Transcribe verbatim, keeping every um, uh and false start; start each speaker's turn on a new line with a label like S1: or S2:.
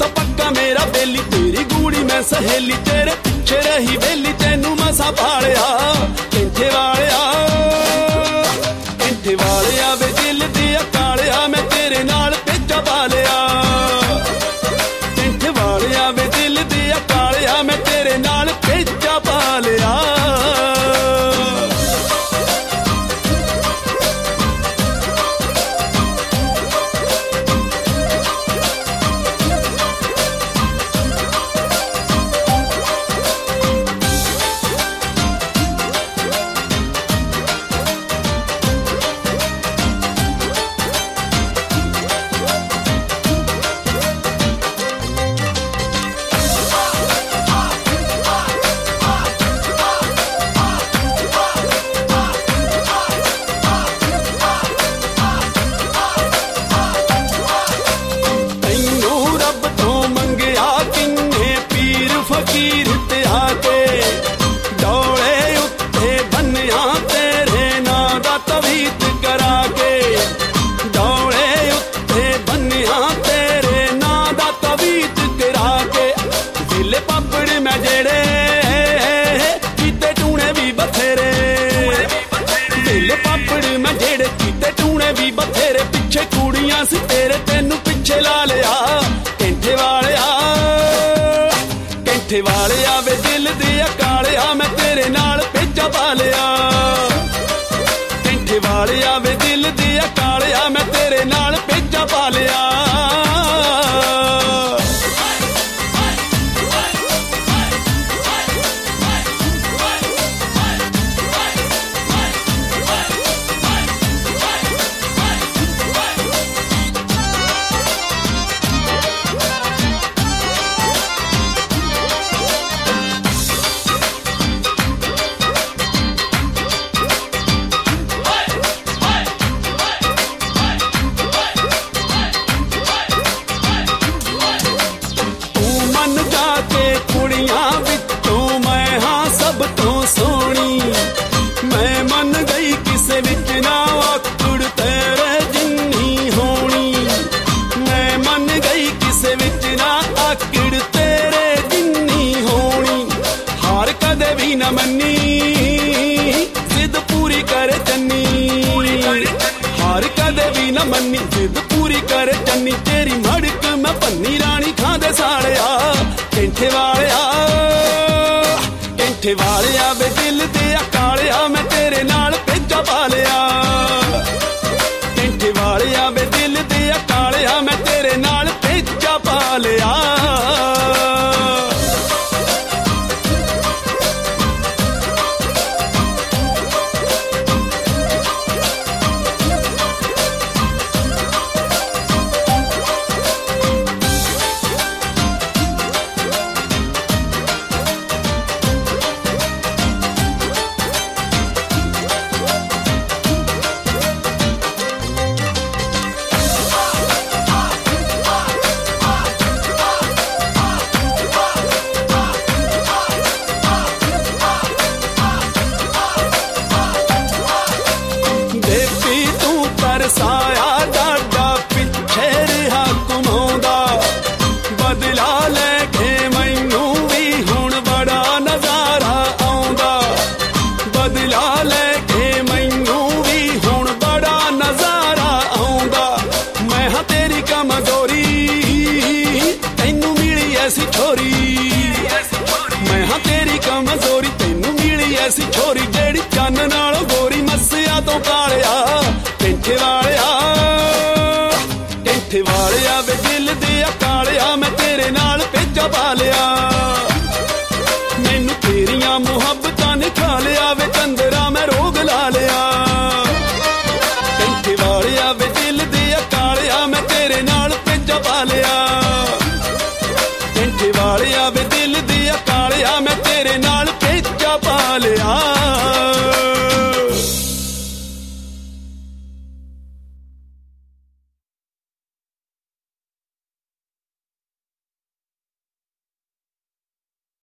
S1: तो पक्का मेरा बेली, तेरी गूड़ी मैं सहेली, तेरे पिछे रही बेली, तेनू मसा पालिया कैंठे वालिया कैंठे वालिया वे दिल दिया कालिया मैं तेरे नाल पेचा पा लिया कैंठे वालिया वे दिल दिया कालिया मैं तेरे नाल पेचा पा लिया। फकीर ते आके डोले उत्ते बन्निया तेरे ना दा तवीत करा के डोले उत्ते बन्निया तेरे ना दा तवीत करा के दिल पापड़ मैं जेड़े कीते टूने भी बथेरे दिल पापड़ मैं जेड़े कीते टूने भी बथेरे पिछे कुड़ियां सी तेरे तेनू पिछे ला लिया कैंठे वालिया कैंठे वालिया वे दिल दिया कालिया मैं तेरे नाल पेचा पा लिया कैंठे वालिया वे दिल दिया कालिया मैं तेरे नाल पेचा पा लिया। कुड़ियां विचों मैं हाँ सब तो सोहनी मैं मन गई किसे विच ना आकड़ तेरे जिन्नी होनी मैं मन गई किसे विच ना आकड़ तेरे जिन्नी होनी हार कदे भी न मन्नी जिद पूरी करे चन्नी हार कदे भी न मन्नी जिद पूरी करे चन्नी तेरी मड़क मैं पन्नी रानी खांदे सालिया कैंठे वालिया कैंठे वालिया वे दिल दिया कालिया मैं तेरे नाल पेचा पा लिया कैंठे वालिया वे दिल दिया कालिया मैं तेरे नाल पेचा पा लिया। साया डाडा पिछे रहा घुमाउंदा बदला लेके मैनू भी हुण बड़ा नजारा आउंदा बदला लेके मैनू भी हुण बड़ा नजारा आउंदा मैं हाँ तेरी कमजोरी तैनू मिली ऐसी छोरी मैं हाँ तेरी कमजोरी तैनू मिली ऐसी छोरी जेड़ी चन्न नाल गोरी मस्सिया तो कालिया कैंठे वालिया कैंठे वालिया वे दिल दिया कालिया मैं तेरे नाल पेचा पा लिया मैनू तेरियां मुहब्बतां ने खा लिया वे चंदरा मैं रोग ला लिया कैंठे वालिया वे दिल दिया कालिया मैं तेरे नाल पेचा पा लिया कैंठे वालिया वे दिल दिया कालिया मैं तेरे नाल पेचा पा लिया।